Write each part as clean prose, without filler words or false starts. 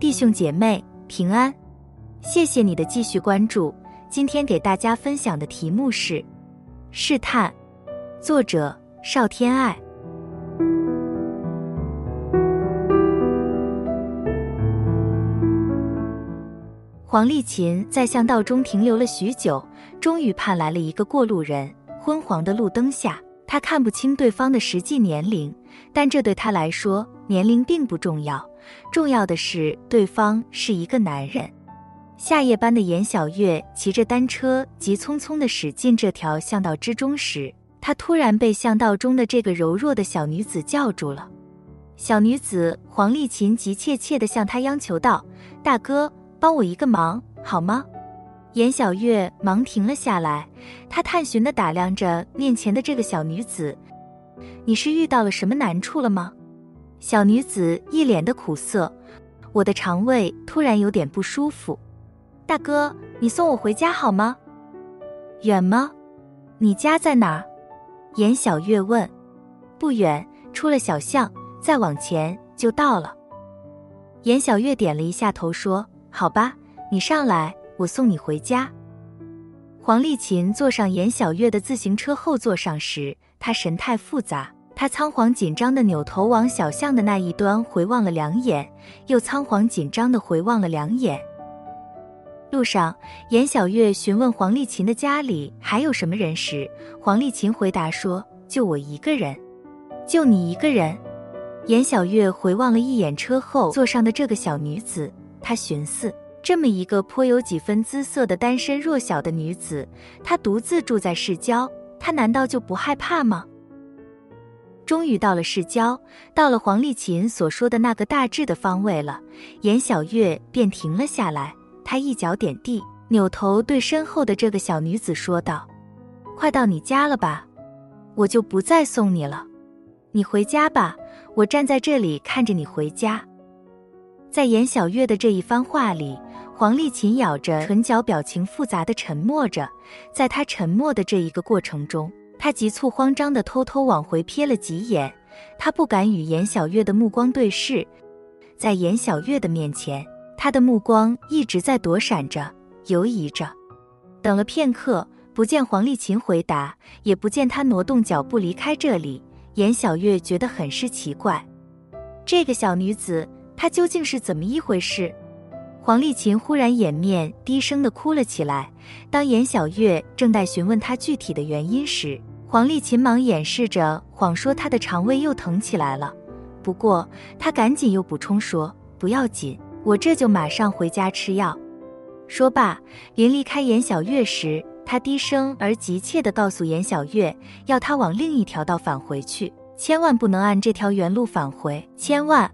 弟兄姐妹平安，谢谢你的继续关注。今天给大家分享的题目是试探，作者邵天爱。黄立勤在巷道中停留了许久，终于盼来了一个过路人。昏黄的路灯下，他看不清对方的实际年龄，但这对他来说年龄并不重要，重要的是对方是一个男人。夏夜班的严小月骑着单车急匆匆地驶进这条巷道之中时，他突然被巷道中的这个柔弱的小女子叫住了。小女子黄立勤急切切地向他央求道：大哥，帮我一个忙好吗？严小月忙停了下来，她探寻地打量着面前的这个小女子。你是遇到了什么难处了吗？小女子一脸的苦涩，我的肠胃突然有点不舒服。大哥，你送我回家好吗？远吗？你家在哪儿？严小月问。不远，出了小巷，再往前就到了。严小月点了一下头说：好吧，你上来，我送你回家。黄立勤坐上严小月的自行车后座上时，他神态复杂，他仓皇紧张地扭头往小巷的那一端回望了两眼，又仓皇紧张地回望了两眼。路上，严小月询问黄立勤的家里还有什么人时，黄立勤回答说：就我一个人。就你一个人？严小月回望了一眼车后座上的这个小女子，她寻思，这么一个颇有几分姿色的单身弱小的女子，她独自住在市郊，她难道就不害怕吗？终于到了市郊，到了黄立勤所说的那个大致的方位了，严小月便停了下来，她一脚点地，扭头对身后的这个小女子说道：快到你家了吧，我就不再送你了，你回家吧，我站在这里看着你回家。在严小月的这一番话里，黄立勤咬着唇角，表情复杂的沉默着。在他沉默的这一个过程中，他急促慌张地偷偷往回瞥了几眼，他不敢与严小月的目光对视。在严小月的面前，他的目光一直在躲闪着，游移着。等了片刻，不见黄立勤回答，也不见他挪动脚步离开这里，严小月觉得很是奇怪。这个小女子，她究竟是怎么一回事？黄立勤忽然掩面低声地哭了起来。当严小月正待询问他具体的原因时，黄立勤忙掩饰着谎说他的肠胃又疼起来了。不过他赶紧又补充说：不要紧，我这就马上回家吃药。说罢，临离开严小月时，他低声而急切地告诉严小月，要他往另一条道返回去，千万不能按这条原路返回，千万。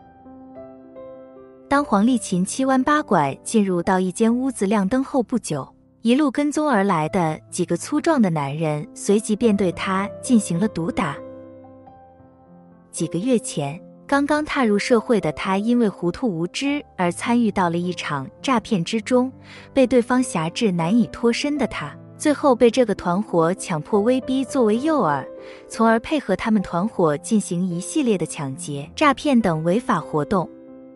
当黄立勤七弯八拐进入到一间屋子亮灯后不久，一路跟踪而来的几个粗壮的男人随即便对他进行了毒打。几个月前，刚刚踏入社会的他因为糊涂无知而参与到了一场诈骗之中，被对方辖制难以脱身的他，最后被这个团伙强迫威逼作为诱饵，从而配合他们团伙进行一系列的抢劫、诈骗等违法活动。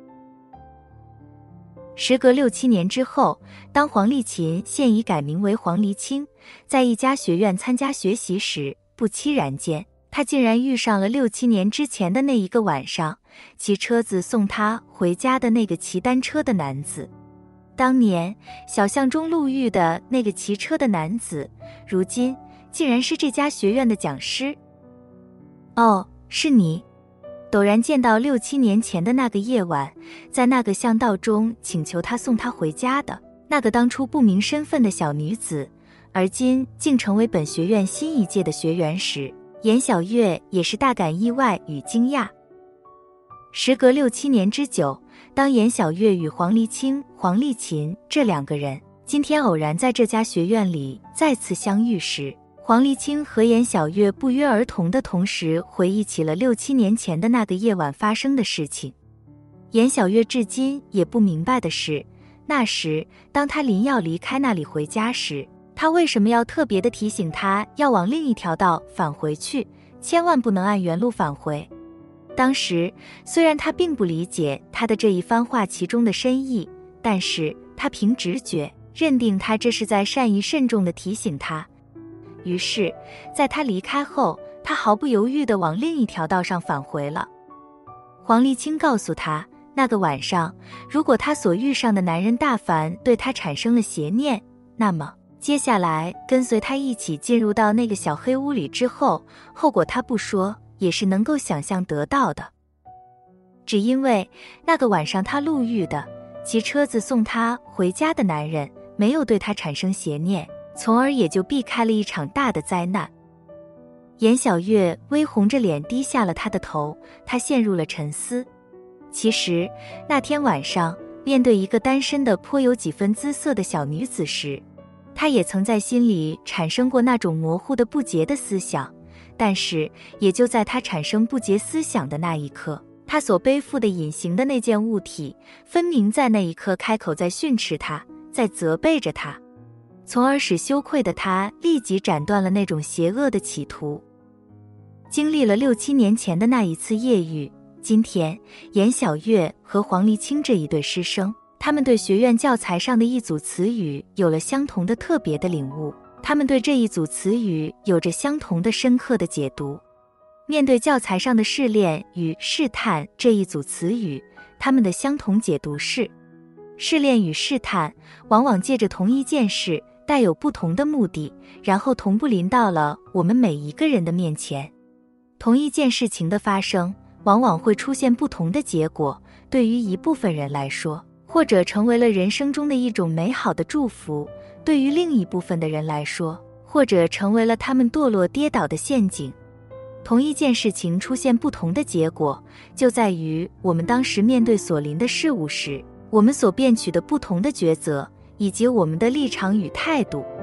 时隔6、7年之后，当黄立勤现已改名为黄立清，在一家学院参加学习时，不期然间，他竟然遇上了6、7年之前的那一个晚上，骑车子送他回家的那个骑单车的男子。当年小巷中路遇的那个骑车的男子，如今竟然是这家学院的讲师。哦，是你。陡然见到6、7年前的那个夜晚，在那个巷道中请求他送他回家的那个当初不明身份的小女子，而今竟成为本学院新一届的学员时，严小月也是大感意外与惊讶。时隔6、7年之久，当严小月与黄立清、黄立勤这两个人今天偶然在这家学院里再次相遇时，黄立清和严小月不约而同的同时回忆起了6、7年前的那个夜晚发生的事情。严小月至今也不明白的是，那时当他临要离开那里回家时，他为什么要特别的提醒他要往另一条道返回去，千万不能按原路返回。 当时虽然他并不理解他的这一番话其中的深意，但是他凭直觉认定他这是在善意慎重地提醒他。于是在他离开后，他毫不犹豫地往另一条道上返回了。黄立清告诉他，那个晚上如果他所遇上的男人大凡对他产生了邪念，那么接下来跟随他一起进入到那个小黑屋里之后，后果他不说也是能够想象得到的。只因为那个晚上他路遇的骑车子送他回家的男人没有对他产生邪念，从而也就避开了一场大的灾难。严小月微红着脸低下了她的头，她陷入了沉思。其实那天晚上面对一个单身的颇有几分姿色的小女子时，她也曾在心里产生过那种模糊的不洁的思想，但是也就在她产生不洁思想的那一刻，她所背负的隐形的那件物体分明在那一刻开口在训斥她，在责备着她，从而使羞愧的她立即斩断了那种邪恶的企图。经历了6、7年前的那一次夜遇，今天严小月和黄立清这一对师生，他们对学院教材上的一组词语有了相同的特别的领悟，他们对这一组词语有着相同的深刻的解读。面对教材上的试炼与试探这一组词语，他们的相同解读是：试炼与试探往往借着同一件事带有不同的目的，然后同步临到了我们每一个人的面前。同一件事情的发生往往会出现不同的结果，对于一部分人来说，或者成为了人生中的一种美好的祝福，对于另一部分的人来说，或者成为了他们堕落跌倒的陷阱。同一件事情出现不同的结果，就在于我们当时面对所临的事物时，我们所辩取的不同的抉择，以及我们的立场与态度。